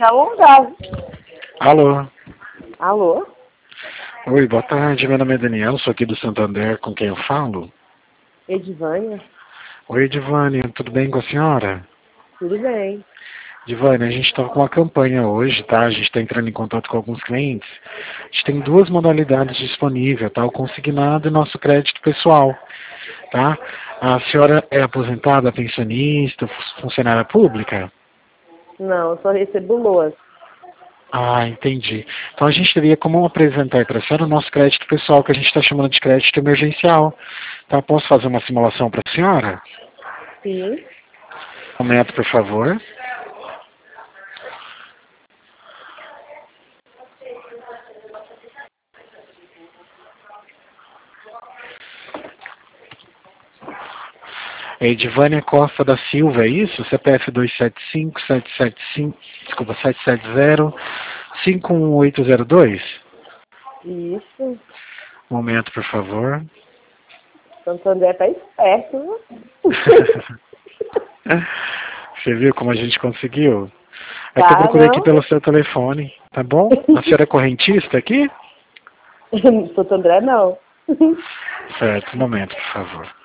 alongado. Alô? Alô? Oi, boa tarde. Meu nome é Daniel, sou aqui do Santander, com quem eu falo? Edivânia? Oi, Edivânia, tudo bem com a senhora? Tudo bem. Edivânia, a gente está com uma campanha hoje, tá? A gente está entrando em contato com alguns clientes. A gente tem duas modalidades disponíveis, tá? O consignado e nosso crédito pessoal, tá? A senhora é aposentada, pensionista, funcionária pública? Não, eu só recebo loas. Ah, entendi. Então a gente teria como apresentar para a senhora o nosso crédito pessoal, que a gente está chamando de crédito emergencial. Tá? Posso fazer uma simulação para a senhora? Sim. Um momento, por favor. Edivânia Costa da Silva, é isso? CPF 275-775, desculpa, 770-51802? Isso. Um momento, por favor. Santander tá esperto, viu? Você viu como a gente conseguiu? É que eu Tá, procurei aqui não? pelo seu telefone, tá bom? A senhora é correntista aqui? Santander não. Certo, um momento, por favor.